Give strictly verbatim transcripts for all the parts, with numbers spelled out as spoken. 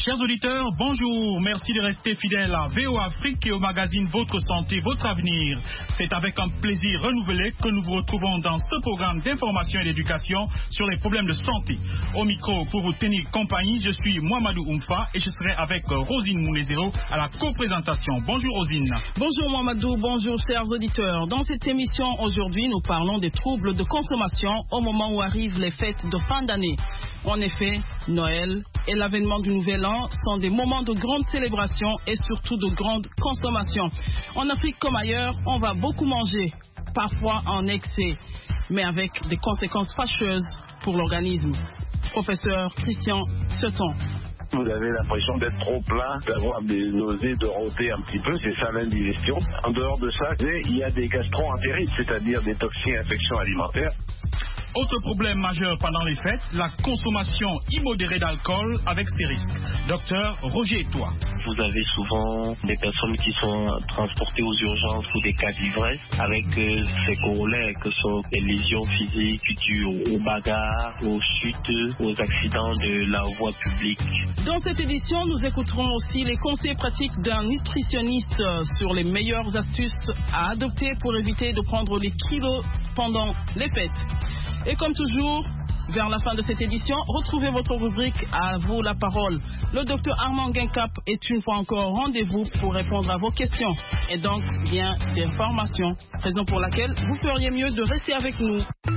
Chers auditeurs, bonjour. Merci de rester fidèles à V O Afrique et au magazine Votre Santé, Votre Avenir. C'est avec un plaisir renouvelé que nous vous retrouvons dans ce programme d'information et d'éducation sur les problèmes de santé. Au micro, pour vous tenir compagnie, je suis Mohamedou Oumfa et je serai avec Rosine Mounezero à la co-présentation. Bonjour Rosine. Bonjour Mohamedou, bonjour chers auditeurs. Dans cette émission, aujourd'hui, nous parlons des troubles de consommation au moment où arrivent les fêtes de fin d'année. En effet, Noël et l'avènement du Nouvel An sont des moments de grande célébration et surtout de grande consommation. En Afrique comme ailleurs, on va beaucoup manger, parfois en excès, mais avec des conséquences fâcheuses pour l'organisme. Professeur Christian Seton. Vous avez l'impression d'être trop plein, d'avoir des nausées, de rôter un petit peu, c'est ça l'indigestion. En dehors de ça, il y a des gastro-entérites, c'est-à-dire des toxines infections alimentaires. Autre problème majeur pendant les fêtes, la consommation immodérée d'alcool avec ses risques. Docteur Roger Etoile. Vous avez souvent des personnes qui sont transportées aux urgences pour des cas d'ivresse avec euh, ces corollaires que sont des lésions physiques dues aux bagarres, aux chutes, aux accidents de la voie publique. Dans cette édition, nous écouterons aussi les conseils pratiques d'un nutritionniste sur les meilleures astuces à adopter pour éviter de prendre les kilos pendant les fêtes. Et comme toujours, vers la fin de cette édition, retrouvez votre rubrique À vous la parole. Le docteur Armand Guincap est une fois encore au rendez-vous pour répondre à vos questions et donc bien d'informations, raison pour laquelle vous feriez mieux de rester avec nous.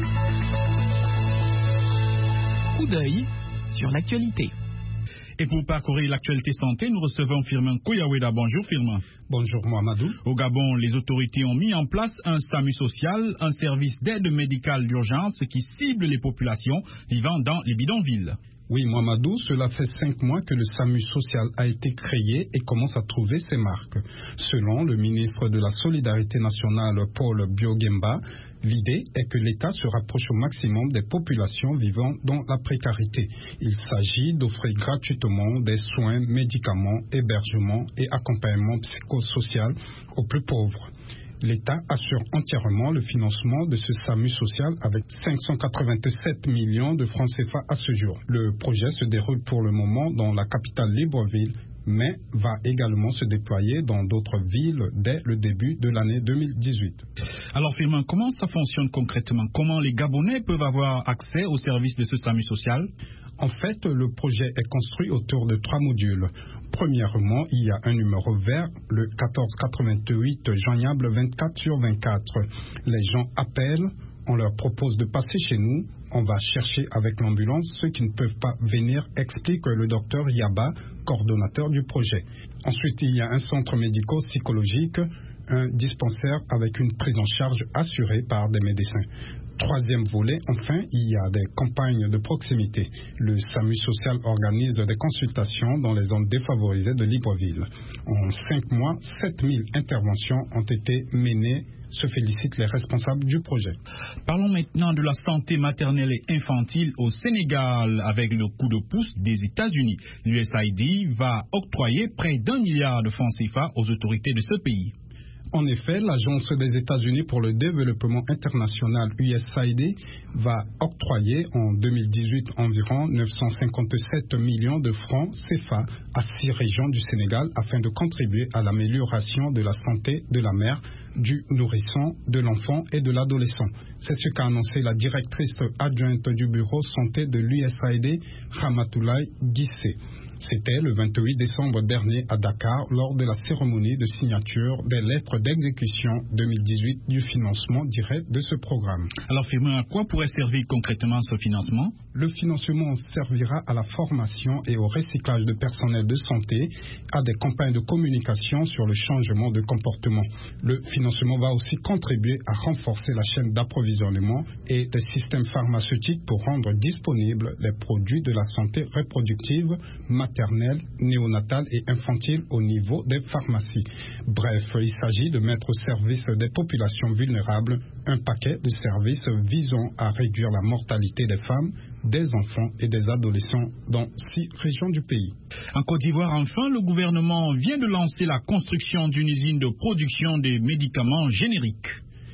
Coup d'œil sur l'actualité. Et pour parcourir l'actualité santé, nous recevons Firmin Kouyaweda. Bonjour Firmin. Bonjour Mohamedou. Au Gabon, les autorités ont mis en place un SAMU social, un service d'aide médicale d'urgence qui cible les populations vivant dans les bidonvilles. Oui Mohamedou, cela fait cinq mois que le SAMU social a été créé et commence à trouver ses marques. Selon le ministre de la Solidarité nationale Paul Biogemba, l'idée est que l'État se rapproche au maximum des populations vivant dans la précarité. Il s'agit d'offrir gratuitement des soins, médicaments, hébergements et accompagnement psychosocial aux plus pauvres. L'État assure entièrement le financement de ce SAMU social avec cinq cent quatre-vingt-sept millions de francs C F A à ce jour. Le projet se déroule pour le moment dans la capitale Libreville, mais va également se déployer dans d'autres villes dès le début de l'année deux mille dix-huit. Alors Firmin, comment ça fonctionne concrètement? Comment les Gabonais peuvent avoir accès au service de ce SAMU social? En fait, le projet est construit autour de trois modules. Premièrement, il y a un numéro vert, le quatorze quatre-vingt-huit, joignable vingt-quatre sur vingt-quatre. Les gens appellent, on leur propose de passer chez nous, on va chercher avec l'ambulance. Ceux qui ne peuvent pas venir, explique le docteur Yaba, coordonnateur du projet. Ensuite, il y a un centre médico-psychologique, un dispensaire avec une prise en charge assurée par des médecins. Troisième volet, enfin, il y a des campagnes de proximité. Le SAMU social organise des consultations dans les zones défavorisées de Libreville. En cinq mois, sept mille interventions ont été menées, se félicitent les responsables du projet. Parlons maintenant de la santé maternelle et infantile au Sénégal avec le coup de pouce des États-Unis. L'U S A I D va octroyer près d'un milliard de francs C F A aux autorités de ce pays. En effet, l'Agence des États-Unis pour le développement international U S A I D va octroyer en deux mille dix-huit environ neuf cent cinquante-sept millions de francs C F A à six régions du Sénégal afin de contribuer à l'amélioration de la santé de la mère, du nourrisson, de l'enfant et de l'adolescent. C'est ce qu'a annoncé la directrice adjointe du bureau santé de l'U S A I D, Ramatoulaye Guissé. C'était le vingt-huit décembre dernier à Dakar lors de la cérémonie de signature des lettres d'exécution deux mille dix-huit du financement direct de ce programme. Alors Firmin, à quoi pourrait servir concrètement ce financement? Le financement servira à la formation et au recyclage de personnel de santé, à des campagnes de communication sur le changement de comportement. Le financement va aussi contribuer à renforcer la chaîne d'approvisionnement et des systèmes pharmaceutiques pour rendre disponibles les produits de la santé reproductive, maternelle, néonatale et infantile au niveau des pharmacies. Bref, il s'agit de mettre au service des populations vulnérables un paquet de services visant à réduire la mortalité des femmes, des enfants et des adolescents dans six régions du pays. En Côte d'Ivoire, enfin, le gouvernement vient de lancer la construction d'une usine de production des médicaments génériques.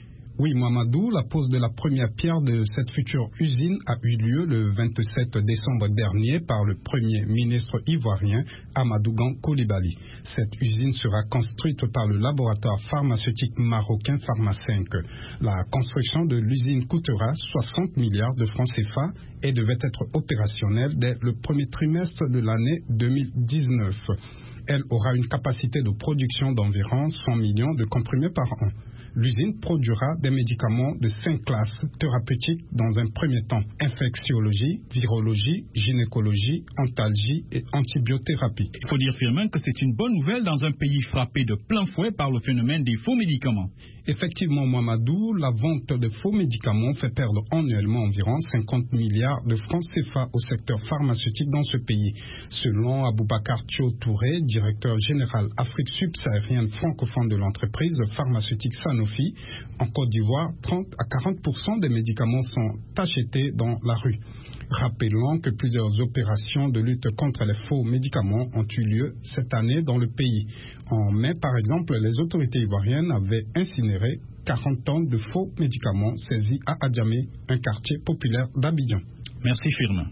Oui, Mamadou, la pose de la première pierre de cette future usine a eu lieu le vingt-sept décembre dernier par le Premier ministre ivoirien Amadou Gan Coulibaly. Cette usine sera construite par le laboratoire pharmaceutique marocain Pharmacinq. La construction de l'usine coûtera soixante milliards de francs C F A et devait être opérationnelle dès le premier trimestre de l'année deux mille dix-neuf. Elle aura une capacité de production d'environ cent millions de comprimés par an. L'usine produira des médicaments de cinq classes thérapeutiques dans un premier temps: infectiologie, virologie, gynécologie, antalgie et antibiothérapie. Il faut dire, Firmin, que c'est une bonne nouvelle dans un pays frappé de plein fouet par le phénomène des faux médicaments. Effectivement, Mamadou, la vente de faux médicaments fait perdre annuellement environ cinquante milliards de francs C F A au secteur pharmaceutique dans ce pays. Selon Aboubacar Thio Touré, directeur général Afrique subsaharienne francophone de l'entreprise pharmaceutique Sanofi, en Côte d'Ivoire, trente à quarante pour cent des médicaments sont achetés dans la rue. Rappelons que plusieurs opérations de lutte contre les faux médicaments ont eu lieu cette année dans le pays. En mai, par exemple, les autorités ivoiriennes avaient incinéré quarante tonnes de faux médicaments saisis à Adjamé, un quartier populaire d'Abidjan. Merci, Firmin.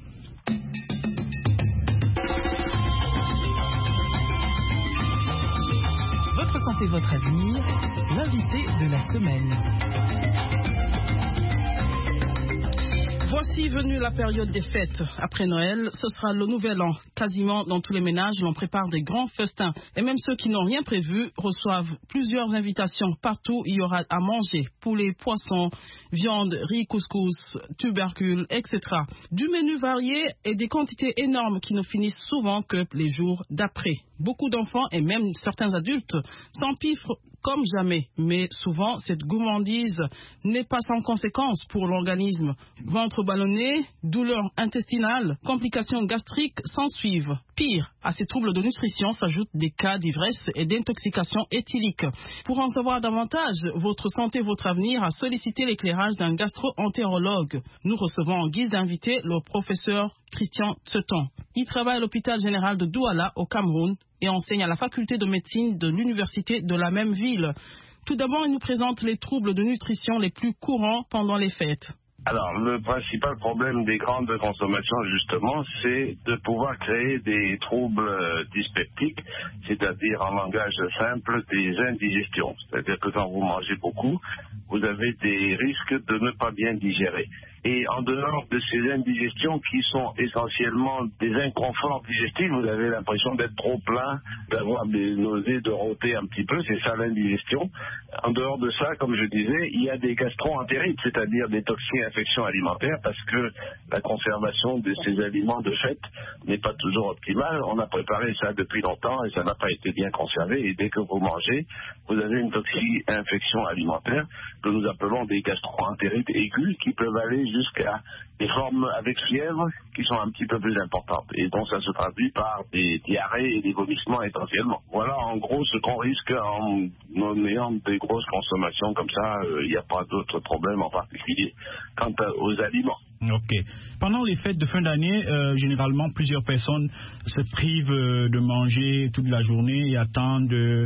Votre santé, votre avenir, l'invité de la semaine. Voici venue la période des fêtes. Après Noël, ce sera le nouvel an. Quasiment dans tous les ménages, l'on prépare des grands festins. Et même ceux qui n'ont rien prévu reçoivent plusieurs invitations. Partout, il y aura à manger. Poulet, poisson, viande, riz, couscous, tubercules, et cetera. Du menu varié et des quantités énormes qui ne finissent souvent que les jours d'après. Beaucoup d'enfants et même certains adultes s'empiffrent comme jamais. Mais souvent, cette gourmandise n'est pas sans conséquences pour l'organisme. Ventre ballonné, douleurs intestinales, complications gastriques s'ensuivent. Pire, à ces troubles de nutrition s'ajoutent des cas d'ivresse et d'intoxication éthylique. Pour en savoir davantage, votre santé, votre avenir a sollicité l'éclairage d'un gastro-entérologue. Nous recevons en guise d'invité le professeur Christian Tseton. Il travaille à l'hôpital général de Douala au Cameroun et enseigne à la faculté de médecine de l'université de la même ville. Tout d'abord, il nous présente les troubles de nutrition les plus courants pendant les fêtes. Alors, le principal problème des grandes consommations, justement, c'est de pouvoir créer des troubles dyspeptiques, c'est-à-dire en langage simple, des indigestions. C'est-à-dire que quand vous mangez beaucoup, vous avez des risques de ne pas bien digérer. Et en dehors de ces indigestions qui sont essentiellement des inconforts digestifs, vous avez l'impression d'être trop plein, d'avoir des nausées, de rôter un petit peu, c'est ça l'indigestion. En dehors de ça, comme je disais, il y a des gastro-entérites, c'est-à-dire des toxines-infections alimentaires, parce que la conservation de ces aliments de fait n'est pas toujours optimale. On a préparé ça depuis longtemps et ça n'a pas été bien conservé. Et dès que vous mangez, vous avez une toxine-infection alimentaire que nous appelons des gastro-entérites aiguës qui peuvent aller jusqu'à des formes avec fièvre qui sont un petit peu plus importantes. Et donc ça se traduit par des diarrhées et des vomissements essentiellement. Voilà en gros ce qu'on risque en, en ayant des grosses consommations comme ça. Il euh, n'y a pas d'autres problèmes en particulier quant aux aliments. Ok. Pendant les fêtes de fin d'année, euh, généralement, plusieurs personnes se privent euh, de manger toute la journée et attendent euh,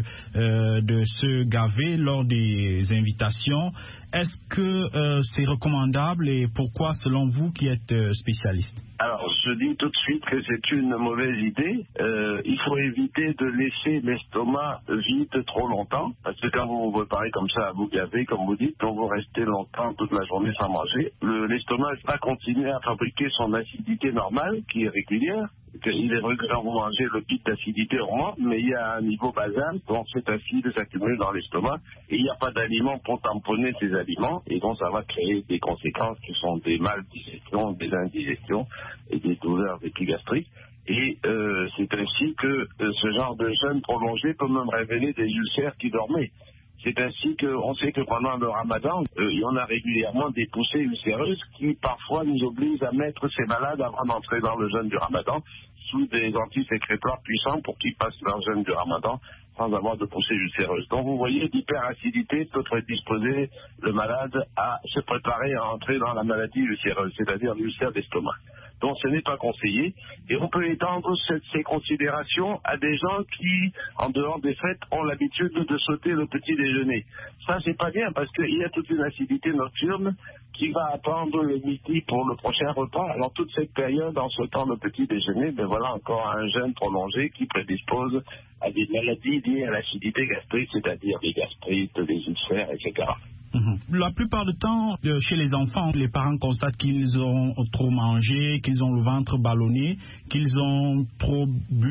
de se gaver lors des invitations. Est-ce que euh, c'est recommandable et pourquoi, selon vous qui êtes euh, spécialiste? Alors, je dis tout de suite que c'est une mauvaise idée. Euh, il faut éviter de laisser l'estomac vide trop longtemps, parce que quand vous vous préparez comme ça à vous gaver, comme vous dites, quand vous restez longtemps toute la journée sans manger, le, l'estomac va continuer à fabriquer son acidité normale, qui est régulière. Il est vrai que quand vous mangez, le pic d'acidité augmente, mais il y a un niveau basal, donc cet acide s'accumule dans l'estomac, et il n'y a pas d'aliments pour tamponner ces aliments, et donc ça va créer des conséquences qui sont des maldigestions, des indigestions et des douleurs épigastriques. Et euh, c'est ainsi que euh, ce genre de jeûne prolongé peut même révéler des ulcères qui dormaient. C'est ainsi qu'on sait que pendant le ramadan, euh, il y en a régulièrement des poussées ulcéreuses qui parfois nous obligent à mettre ces malades avant d'entrer dans le jeûne du ramadan sous des antisécrétoires puissants pour qu'ils passent leur jeûne du ramadan sans avoir de poussées ulcéreuses. Donc vous voyez, l'hyperacidité peut prédisposer le malade à se préparer à entrer dans la maladie ulcéreuse, c'est-à-dire l'ulcère d'estomac. Donc ce n'est pas conseillé. Et on peut étendre cette, ces considérations à des gens qui, en dehors des fêtes, ont l'habitude de sauter le petit déjeuner. Ça, c'est pas bien parce qu'il y a toute une acidité nocturne qui va attendre le midi pour le prochain repas. Alors toute cette période, en sautant le petit déjeuner, ben voilà encore un jeûne prolongé qui prédispose à des maladies liées à l'acidité gastrique, c'est-à-dire des gastrites, des ulcères, et cetera. Mmh. La plupart du temps, euh, chez les enfants, les parents constatent qu'ils ont trop mangé, qu'ils ont le ventre ballonné, qu'ils ont trop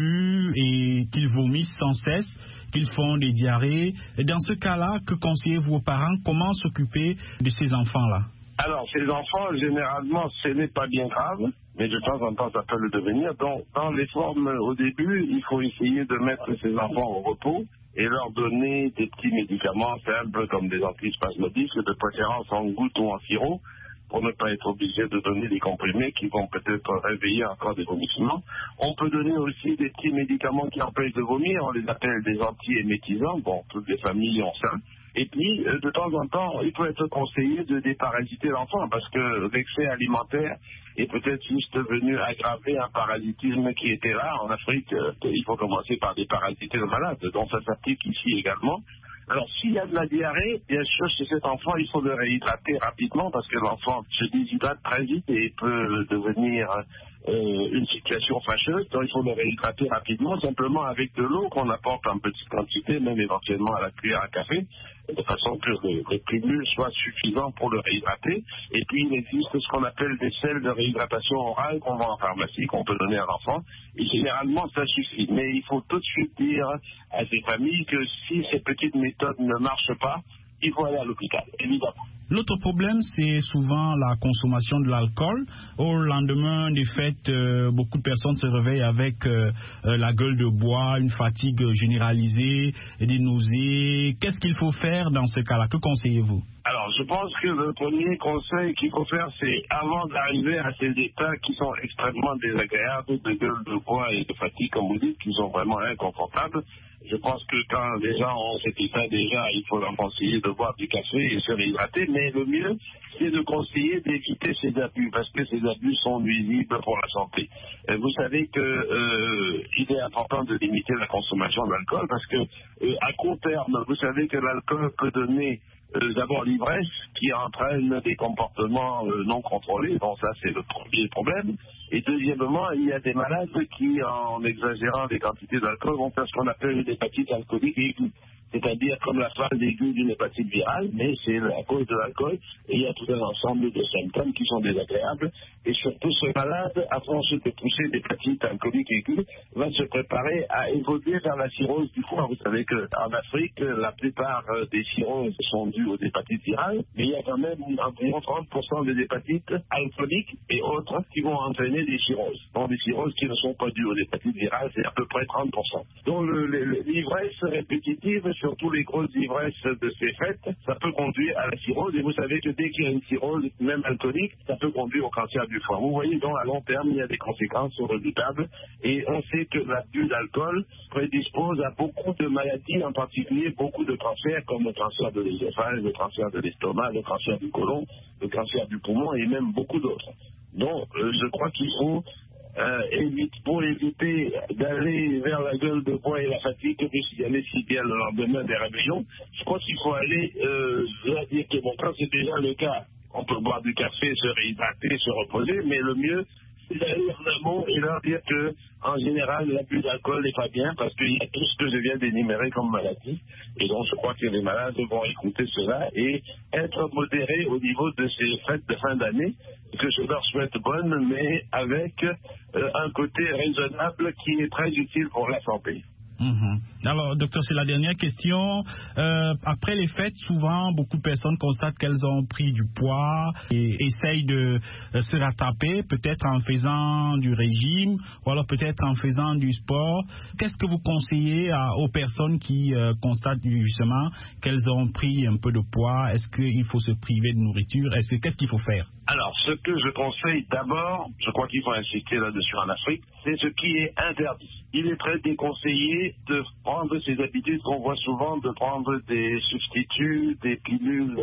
bu et qu'ils vomissent sans cesse, qu'ils font des diarrhées. Et dans ce cas-là, que conseillez-vous aux parents? Comment s'occuper de ces enfants-là? Alors, ces enfants, généralement, ce n'est pas bien grave, mais de temps en temps, ça peut le devenir. Donc, dans les formes, au début, il faut essayer de mettre ces enfants au repos et leur donner des petits médicaments simples comme des antispasmodiques, de préférence en gouttes ou en sirop, pour ne pas être obligé de donner des comprimés qui vont peut-être réveiller encore des vomissements. On peut donner aussi des petits médicaments qui empêchent de vomir, on les appelle des antiémétisants, bon, toutes les familles ont ça. Et puis, de temps en temps, il peut être conseillé de déparasiter l'enfant parce que l'excès alimentaire est peut-être juste venu aggraver un parasitisme qui était là. En Afrique, il faut commencer par déparasiter le malade, donc ça s'applique ici également. Alors, s'il y a de la diarrhée, bien sûr, chez cet enfant, il faut le réhydrater rapidement parce que l'enfant se déshydrate très vite et peut devenir euh, une situation fâcheuse. Donc, il faut le réhydrater rapidement, simplement avec de l'eau qu'on apporte en petite quantité, même éventuellement à la cuillère à café, de façon que le, le cumul soit suffisant pour le réhydrater. Et puis, il existe ce qu'on appelle des sels de réhydratation orale qu'on vend en pharmacie, qu'on peut donner à l'enfant. Et généralement, ça suffit. Mais il faut tout de suite dire à ces familles que si ces petites méthodes ne marchent pas, il faut aller à l'hôpital, évidemment. L'autre problème, c'est souvent la consommation de l'alcool. Au lendemain des fêtes, euh, beaucoup de personnes se réveillent avec euh, euh, la gueule de bois, une fatigue généralisée, et des nausées. Qu'est-ce qu'il faut faire dans ce cas-là? Que conseillez-vous? Alors, je pense que le premier conseil qu'il faut faire, c'est avant d'arriver à ces états qui sont extrêmement désagréables, de gueule de bois et de fatigue, comme vous dites, qui sont vraiment inconfortables. Je pense que quand les gens ont cet état déjà, il faut leur conseiller de boire du café et se réhydrater, mais le mieux, c'est de conseiller d'éviter ces abus, parce que ces abus sont nuisibles pour la santé. Et vous savez que euh, il est important de limiter la consommation d'alcool, parce que euh, à court terme, vous savez que l'alcool peut donner euh, d'abord l'ivresse, qui entraîne des comportements euh, non contrôlés. Bon, ça c'est le premier problème. Et deuxièmement, il y a des malades qui, en exagérant les quantités d'alcool, vont faire ce qu'on appelle une hépatite alcoolique aiguë. C'est-à-dire comme la phase aiguë d'une hépatite virale, mais c'est à cause de l'alcool, et il y a tout un ensemble de symptômes qui sont désagréables. Et surtout, ce malade, à force de pousser l'hépatite alcoolique aiguë, va se préparer à évoluer vers la cirrhose du foie. Vous savez qu'en Afrique, la plupart des cirrhoses sont dues aux hépatites virales, mais il y a quand même environ trente pour cent des hépatites alcooliques et autres qui vont entraîner des cirrhoses. Donc des cirrhoses qui ne sont pas dues aux hépatites virales, c'est à peu près trente pour cent. Donc le, le, l'ivresse répétitive, surtout les grosses ivresses de ces fêtes, ça peut conduire à la cirrhose. Et vous savez que dès qu'il y a une cirrhose, même alcoolique, ça peut conduire au cancer du foie. Vous voyez, donc à long terme, il y a des conséquences redoutables. Et on sait que l'abus d'alcool prédispose à beaucoup de maladies, en particulier beaucoup de cancers, comme le cancer de l'œsophage, le cancer de l'estomac, le cancer du côlon, le cancer du poumon et même beaucoup d'autres. Donc, euh, je crois qu'il faut Euh, évite, pour éviter d'aller vers la gueule de bois et la fatigue que d'y aller si bien le lendemain des réveillons. Je pense qu'il faut aller euh, là dire que bon, quand c'est déjà le cas, on peut boire du café, se réhydrater, se reposer, mais le mieux, c'est d'aller en amont et leur dire que, en général, l'abus d'alcool n'est pas bien parce qu'il y a tout ce que je viens d'énumérer comme maladie. Et donc, je crois que les malades vont écouter cela et être modérés au niveau de ces fêtes de fin d'année, que je leur souhaite bonnes, mais avec euh, un côté raisonnable qui est très utile pour la santé. Mmh. Alors, docteur, c'est la dernière question. Euh, après les fêtes, souvent, beaucoup de personnes constatent qu'elles ont pris du poids et essayent de euh, se rattraper, peut-être en faisant du régime ou alors peut-être en faisant du sport. Qu'est-ce que vous conseillez à, aux personnes qui euh, constatent justement qu'elles ont pris un peu de poids? Est-ce qu'il faut se priver de nourriture? Est-ce que, qu'est-ce qu'il faut faire? Alors, ce que je conseille d'abord, je crois qu'il faut insister là-dessus en Afrique, c'est ce qui est interdit. Il est très déconseillé de prendre ces habitudes qu'on voit souvent, de prendre des substituts, des pilules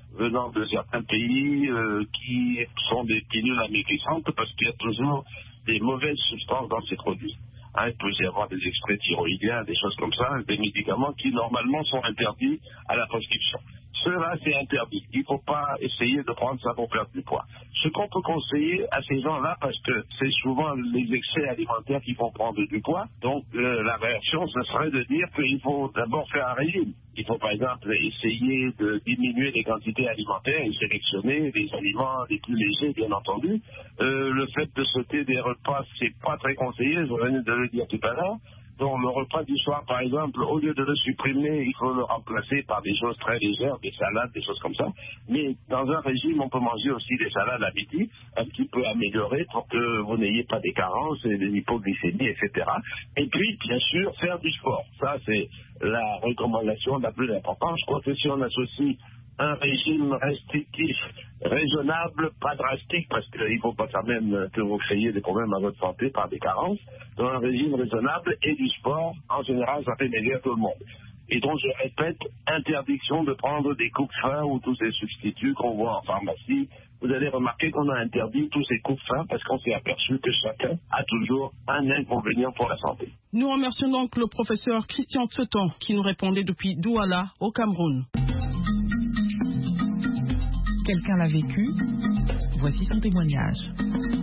venant de certains pays euh, qui sont des pilules amaigrissantes parce qu'il y a toujours des mauvaises substances dans ces produits. Hein, il peut y avoir des extraits thyroïdiens, des choses comme ça, des médicaments qui normalement sont interdits à la prescription. Cela, c'est interdit. Il ne faut pas essayer de prendre ça pour perdre du poids. Ce qu'on peut conseiller à ces gens-là, parce que c'est souvent les excès alimentaires qui font prendre du poids, donc euh, la réaction, ce serait de dire qu'il faut d'abord faire un régime. Il faut par exemple essayer de diminuer les quantités alimentaires et sélectionner les aliments les plus légers, bien entendu. Euh, le fait de sauter des repas, c'est pas très conseillé, je venais de le dire tout à l'heure. Donc le repas du soir, par exemple, au lieu de le supprimer, il faut le remplacer par des choses très légères, des salades, des choses comme ça. Mais dans un régime, on peut manger aussi des salades à midi, un petit peu améliorées pour que vous n'ayez pas des carences, des hypoglycémies, et cetera. Et puis, bien sûr, faire du sport. Ça, c'est la recommandation la plus importante. Je crois que si on associe un régime restrictif, raisonnable, pas drastique, parce qu'il ne faut pas quand même que vous créiez des problèmes à votre santé par des carences, donc un régime raisonnable et du sport, en général, ça fait plaisir à tout le monde. Et donc, je répète, interdiction de prendre des coupe-fins ou tous ces substituts qu'on voit en pharmacie. Vous allez remarquer qu'on a interdit tous ces coupe-fins parce qu'on s'est aperçu que chacun a toujours un inconvénient pour la santé. Nous remercions donc le professeur Christian Tseton qui nous répondait depuis Douala, au Cameroun. Quelqu'un l'a vécu, voici son témoignage.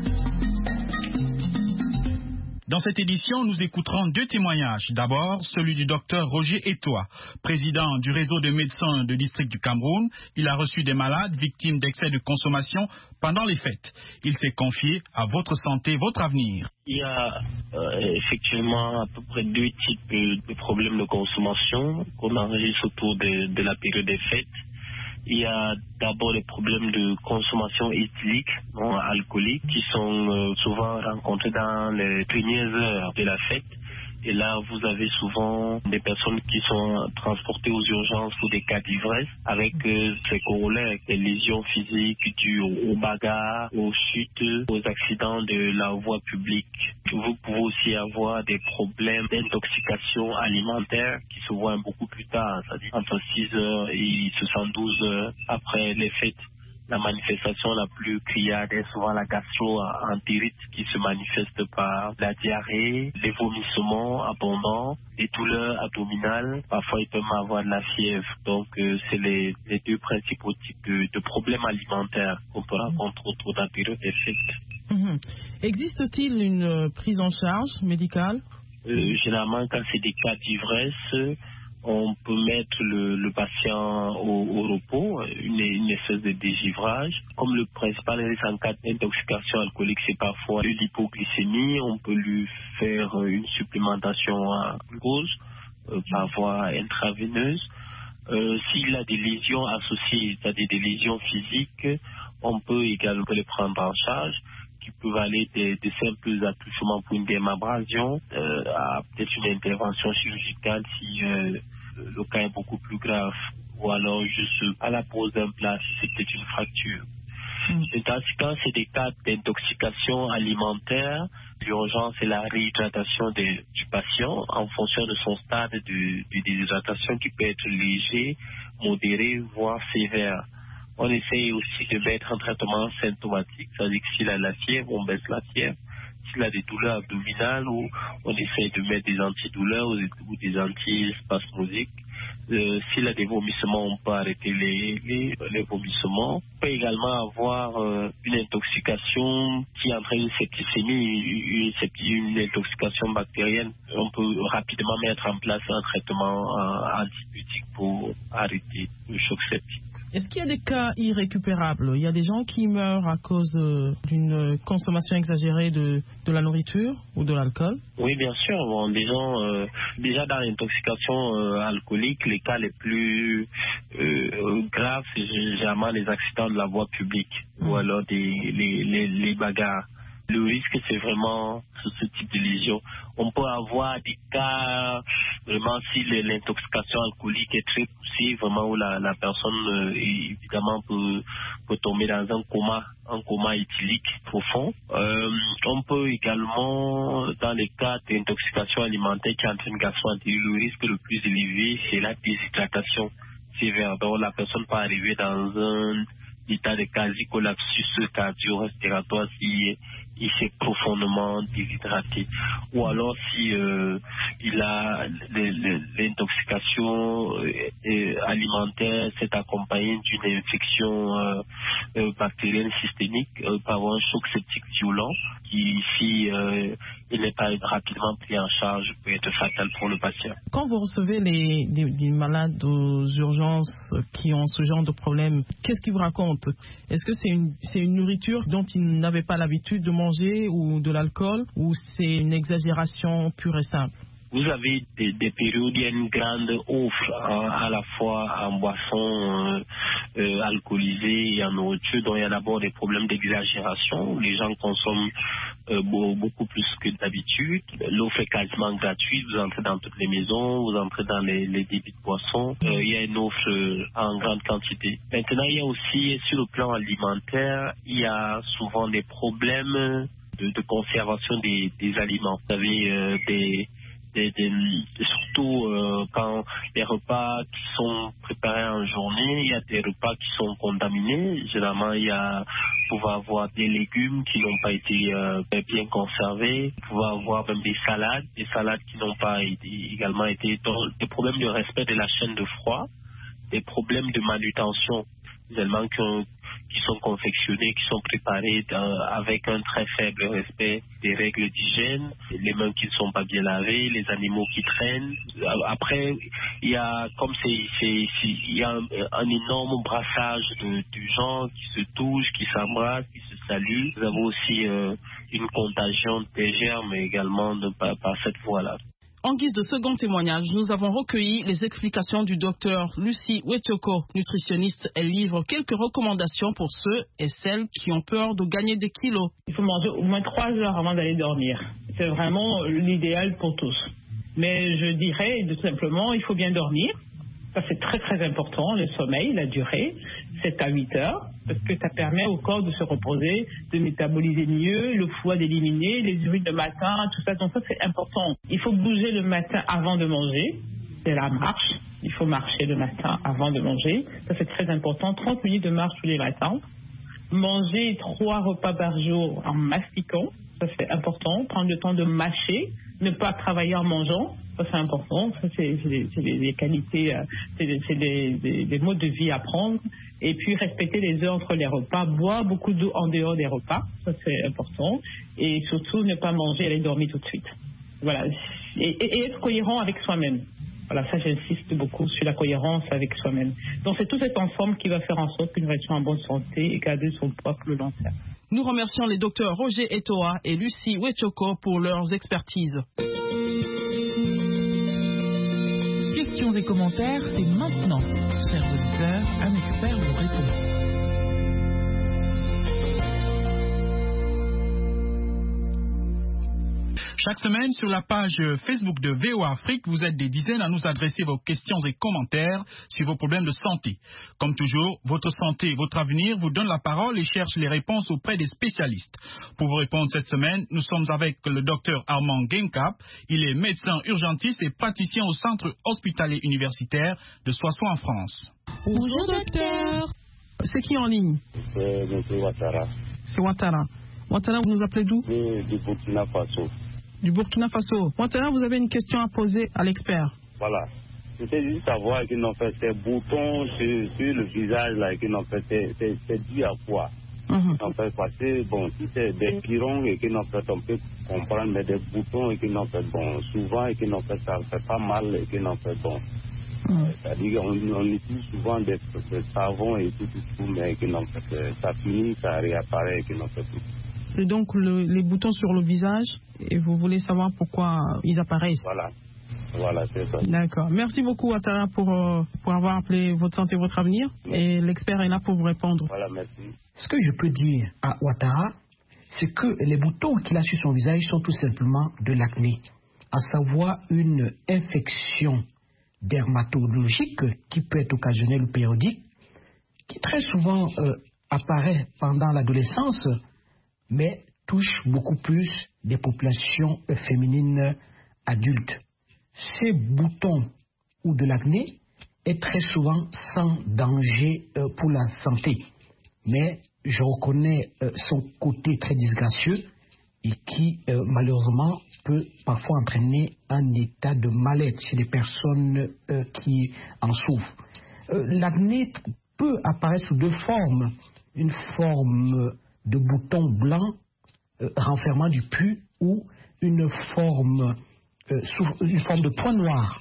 Dans cette édition, nous écouterons deux témoignages. D'abord, celui du docteur Roger Etoa, président du réseau de médecins de district du Cameroun. Il a reçu des malades victimes d'excès de consommation pendant les fêtes. Il s'est confié à Votre Santé, Votre Avenir. Il y a euh, effectivement à peu près deux types de problèmes de consommation qu'on enregistre autour de, de la période des fêtes. Il y a d'abord les problèmes de consommation éthylique, non alcoolique, qui sont euh, souvent rencontrés dans les premières heures de la fête. Et là, vous avez souvent des personnes qui sont transportées aux urgences pour des cas d'ivresse, avec euh, ces corollaires, des lésions physiques dues aux bagarres, aux chutes, aux accidents de la voie publique. Vous pouvez aussi avoir des problèmes d'intoxication alimentaire qui se voient beaucoup plus tard, c'est-à-dire entre six heures et soixante-douze heures après les fêtes. La manifestation la plus criarde est souvent la gastro-entérite qui se manifeste par la diarrhée, les vomissements abondants, les douleurs abdominales. Parfois, il peut même avoir de la fièvre. Donc, euh, c'est les, les deux principaux types de, de problèmes alimentaires qu'on peut rencontrer autour de la période des fêtes. Mmh. Existe-t-il une euh, prise en charge médicale? euh, Généralement, quand c'est des cas d'ivresse, on peut mettre le, le patient au, au repos, une, une espèce de dégivrage. Comme le principal risque en cas d'intoxication alcoolique, c'est parfois l'hypoglycémie, on peut lui faire une supplémentation en glucose euh, par voie intraveineuse. Euh, s'il a des lésions associées, c'est-à-dire des lésions physiques, on peut également les prendre en charge, qui peuvent aller des, des simples attouchements pour une dermabrasion euh, à peut-être une intervention chirurgicale si euh, le cas est beaucoup plus grave, ou alors juste à la pose d'un plat si c'est peut-être une fracture. Mm. Et dans ce cas, c'est des cas d'intoxication alimentaire. L'urgence est la réhydratation de, du patient en fonction de son stade de, de déshydratation qui peut être léger, modéré, voire sévère. On essaye aussi de mettre un traitement symptomatique, c'est-à-dire que s'il a la fièvre, on baisse la fièvre. S'il a des douleurs abdominales, ou on essaye de mettre des antidouleurs ou des antispasmodiques. Euh, s'il a des vomissements, on peut arrêter les, les, les vomissements. On peut également avoir euh, une intoxication qui entraîne une septicémie, une, une, une intoxication bactérienne. On peut rapidement mettre en place un traitement euh, antibiotique pour arrêter le choc septique. Est-ce qu'il y a des cas irrécupérables? Il y a des gens qui meurent à cause euh, d'une consommation exagérée de, de la nourriture ou de l'alcool? Oui, bien sûr. Bon, des gens, euh, déjà dans l'intoxication euh, alcoolique, les cas les plus euh, graves, c'est généralement les accidents de la voie publique mmh. ou alors des, les, les, les bagarres. Le risque, c'est vraiment ce, ce type de lésion. On peut avoir des cas, vraiment, si l'intoxication alcoolique est très poussée, vraiment, où la, la personne, euh, évidemment, peut, peut tomber dans un coma, un coma éthylique profond. Euh, on peut également, dans les cas d'intoxication alimentaire qui entraîne gastro-entérite, le risque le plus élevé, c'est la déshydratation. sévère. Donc la personne peut arriver dans un état de quasi-collapsus cardio-respiratoire si il s'est profondément déshydraté. Ou alors si euh, il a l'intoxication euh, alimentaire s'est accompagnée d'une infection euh, euh, bactérienne systémique euh, par un choc septique violent qui, si euh, il n'est pas rapidement pris en charge, peut être fatal pour le patient. Quand vous recevez les, les, les malades aux urgences qui ont ce genre de problème, qu'est-ce qu'ils vous racontent? Est-ce que c'est une, c'est une nourriture dont ils n'avaient pas l'habitude de manger ou de l'alcool, ou c'est une exagération pure et simple? Vous avez des, des périodes où il y a une grande offre hein, à la fois en boissons euh, euh, alcoolisées et en nourriture. Donc il y a d'abord des problèmes d'exagération. Les gens consomment euh, beaucoup plus que d'habitude. L'offre est quasiment gratuite. Vous entrez dans toutes les maisons, vous entrez dans les, les débits de boissons. Euh, il y a une offre euh, en grande quantité. Maintenant, il y a aussi, sur le plan alimentaire, il y a souvent des problèmes de, de conservation des, des aliments. Vous avez euh, des Des, des, surtout euh, quand les repas qui sont préparés en journée, il y a des repas qui sont contaminés. Généralement, il y a pouvoir avoir des légumes qui n'ont pas été euh, bien conservés, pouvoir avoir même des salades, des salades qui n'ont pas été, également été des problèmes de respect de la chaîne de froid, des problèmes de manutention, également qui, ont, qui sont confectionnés, qui sont préparés dans, avec un très faible respect des règles d'hygiène, les mains qui ne sont pas bien lavées, les animaux qui traînent. Après, il y a comme c'est, c'est, c'est il y a un, un énorme brassage de, de gens qui se touchent, qui s'embrassent, qui se saluent. Nous avons aussi euh, une contagion des germes également de, par, par cette voie-là. En guise de second témoignage, nous avons recueilli les explications du docteur Lucie Wetioko, nutritionniste. Elle livre quelques recommandations pour ceux et celles qui ont peur de gagner des kilos. Il faut manger au moins trois heures avant d'aller dormir. C'est vraiment l'idéal pour tous. Mais je dirais tout simplement, il faut bien dormir. Ça, c'est très très important, le sommeil, la durée, sept à huit heures, parce que ça permet au corps de se reposer, de métaboliser mieux, le foie d'éliminer, les urines le matin, tout ça. Donc ça, c'est important. Il faut bouger le matin avant de manger, c'est la marche. Il faut marcher le matin avant de manger. Ça, c'est très important. trente minutes de marche tous les matins. Manger trois repas par jour en mastiquant, ça c'est important. Prendre le temps de mâcher, ne pas travailler en mangeant. Ça, c'est important. Ça, c'est, c'est, des, c'est des, des qualités, euh, c'est, des, c'est des, des, des modes de vie à prendre. Et puis, respecter les heures entre les repas. Boire beaucoup d'eau en dehors des repas. Ça, c'est important. Et surtout, ne pas manger et aller dormir tout de suite. Voilà. Et, et, et être cohérent avec soi-même. Voilà, ça, j'insiste beaucoup sur la cohérence avec soi-même. Donc, c'est tout cet ensemble qui va faire en sorte qu'une relation en bonne santé et garder son poids pour le long terme. Nous remercions les docteurs Roger Etoa et Lucie Wetioko pour leurs expertises. Questions et commentaires, c'est maintenant. Chers auditeurs, un expert vous répond. Chaque semaine, sur la page Facebook de V O A Afrique, vous êtes des dizaines à nous adresser vos questions et commentaires sur vos problèmes de santé. Comme toujours, votre santé et votre avenir vous donnent la parole et cherchent les réponses auprès des spécialistes. Pour vous répondre cette semaine, nous sommes avec le docteur Armand Genkap. Il est médecin urgentiste et praticien au centre hospitalier universitaire de Soissons en France. Bonjour docteur. C'est qui en ligne? C'est M. Ouattara. C'est Ouattara. Ouattara, vous nous appelez d'où? De, du Burkina Faso. Du Burkina Faso. Ouattara, vous avez une question à poser à l'expert. Voilà. C'était juste savoir qu'ils ont fait ces boutons sur, sur le visage là, qu'ils ont fait, c'est, c'est, c'est dû à quoi? Mm-hmm. En fait, parce que, bon, si c'est des pirons et qu'ils ont fait, on peut comprendre, mais des boutons et qu'ils ont fait, bon, souvent et qu'ils ont fait, ça fait pas mal et qu'ils ont fait, bon. Mm. C'est-à-dire qu'on on utilise souvent des, des savons et tout, tout, tout, mais qu'ils ont fait, ça finit, ça réapparaît et qu'ils ont fait tout. Et donc le, les boutons sur le visage, et vous voulez savoir pourquoi ils apparaissent. Voilà, voilà, c'est ça. D'accord. Merci beaucoup, Ouattara, pour, euh, pour avoir appelé Votre Santé, Votre Avenir. Merci. Et l'expert est là pour vous répondre. Voilà, merci. Ce que je peux dire à Ouattara, c'est que les boutons qu'il a sur son visage sont tout simplement de l'acné, à savoir une infection dermatologique qui peut être occasionnelle ou périodique, qui très souvent euh, apparaît pendant l'adolescence, mais touche beaucoup plus des populations féminines adultes. Ces boutons ou de l'acné est très souvent sans danger euh, pour la santé. Mais je reconnais euh, son côté très disgracieux et qui, euh, malheureusement, peut parfois entraîner un état de mal-être chez les personnes euh, qui en souffrent. Euh, l'acné peut apparaître sous deux formes. Une forme de bouton blanc euh, renfermant du pus ou une forme, euh, sous, une forme de point noir.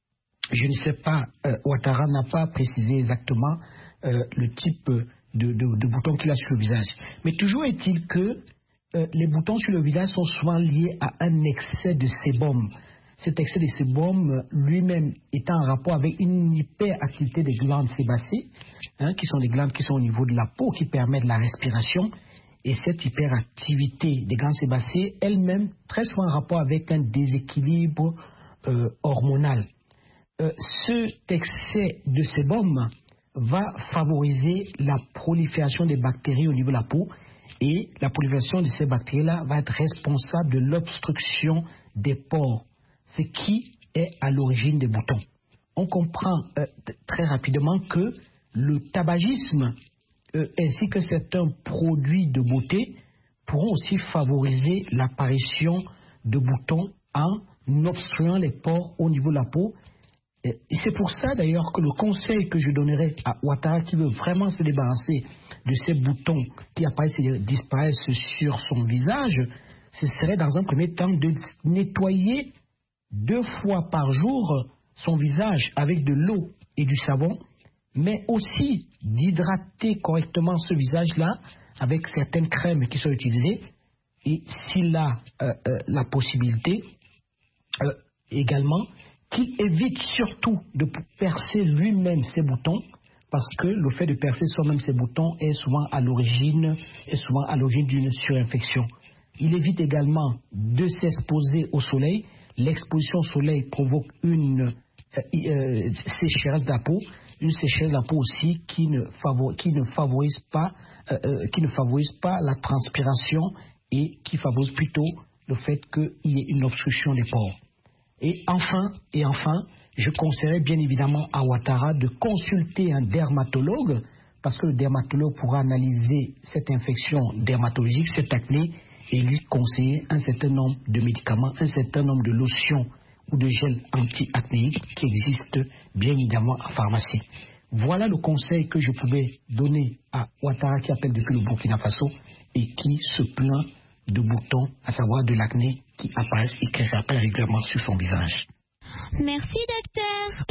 Je ne sais pas, euh, Ouattara n'a pas précisé exactement euh, le type de, de, de bouton qu'il a sur le visage. Mais toujours est-il que euh, les boutons sur le visage sont souvent liés à un excès de sébum. Cet excès de sébum lui-même étant en rapport avec une hyperactivité des glandes sébacées, hein, qui sont des glandes qui sont au niveau de la peau, qui permettent la respiration. Et cette hyperactivité des glandes sébacées, elle-même, très souvent en rapport avec un déséquilibre euh, hormonal. Euh, cet excès de sébum va favoriser la prolifération des bactéries au niveau de la peau, et la prolifération de ces bactéries-là va être responsable de l'obstruction des pores, ce qui est à l'origine des boutons. On comprend euh, très rapidement que le tabagisme euh, ainsi que certains produits de beauté pourront aussi favoriser l'apparition de boutons en obstruant les pores au niveau de la peau. Et c'est pour ça d'ailleurs que le conseil que je donnerais à Ouattara qui veut vraiment se débarrasser de ces boutons qui apparaissent et disparaissent sur son visage, ce serait dans un premier temps de nettoyer deux fois par jour son visage avec de l'eau et du savon, mais aussi d'hydrater correctement ce visage-là avec certaines crèmes qui sont utilisées, et s'il a euh, euh, la possibilité euh, également qu'il évite surtout de percer lui-même ses boutons, parce que le fait de percer soi-même ses boutons est souvent à l'origine est souvent à l'origine d'une surinfection. Il évite également de s'exposer au soleil. L'exposition au soleil provoque une euh, euh, sécheresse de la peau, une sécheresse de la peau aussi qui ne, favor, qui ne favorise pas, euh, euh, qui ne favorise pas la transpiration et qui favorise plutôt le fait qu'il y ait une obstruction des pores. Et enfin, et enfin, je conseillerais bien évidemment à Ouattara de consulter un dermatologue, parce que le dermatologue pourra analyser cette infection dermatologique, cette acné, et lui conseiller un certain nombre de médicaments, un certain nombre de lotions ou de gels anti-acnéiques qui existent bien évidemment en pharmacie. Voilà le conseil que je pouvais donner à Ouattara qui appelle depuis le Burkina Faso et qui se plaint de boutons, à savoir de l'acné qui apparaissent et qui réapparaissent régulièrement sur son visage. Merci docteur.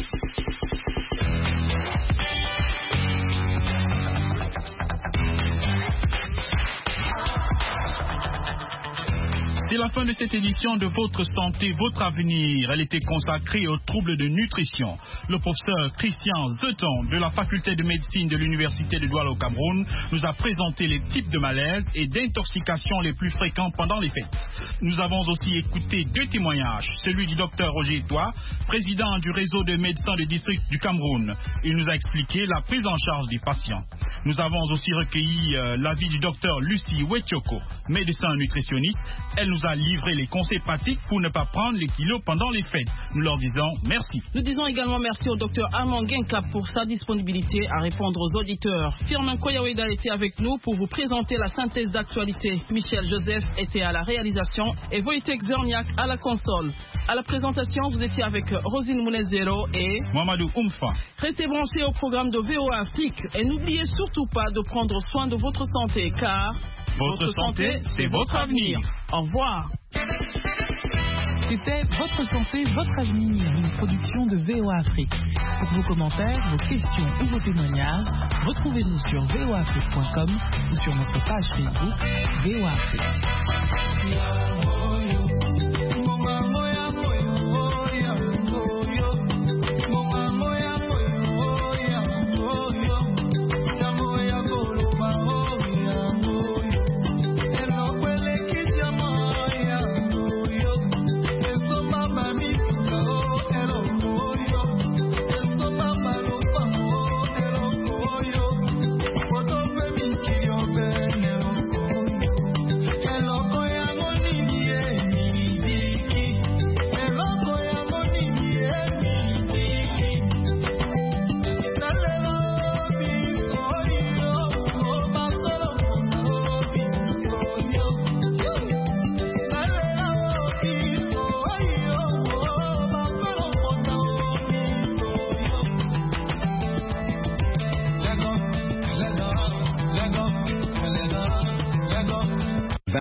C'est la fin de cette édition de Votre Santé, Votre Avenir. Elle était consacrée aux troubles de nutrition. Le professeur Christian Zeton de la faculté de médecine de l'université de Douala au Cameroun nous a présenté les types de malaises et d'intoxication les plus fréquents pendant les fêtes. Nous avons aussi écouté deux témoignages, celui du docteur Roger Etoile, président du réseau de médecins du district du Cameroun. Il nous a expliqué la prise en charge des patients. Nous avons aussi recueilli euh, l'avis du docteur Lucie Wetchoko, médecin nutritionniste. Elle nous a livré les conseils pratiques pour ne pas prendre les kilos pendant les fêtes. Nous leur disons merci. Nous disons également merci au docteur Armand Guinka pour sa disponibilité à répondre aux auditeurs. Firmin Koyaweda était avec nous pour vous présenter la synthèse d'actualité. Michel Joseph était à la réalisation et Wojtek Zerniak à la console. À la présentation, vous étiez avec Rosine Mounezero et Mamadou Oumfa. Restez branchés au programme de V O A Afrique et n'oubliez surtout pas de prendre soin de votre santé car votre, votre santé, c'est votre avenir. Au revoir. C'était Votre santé, votre avenir, une production de V O A Afrique. Pour vos commentaires, vos questions ou vos témoignages, retrouvez-nous sur v o afrique point com ou sur notre page Facebook V O A Afrique.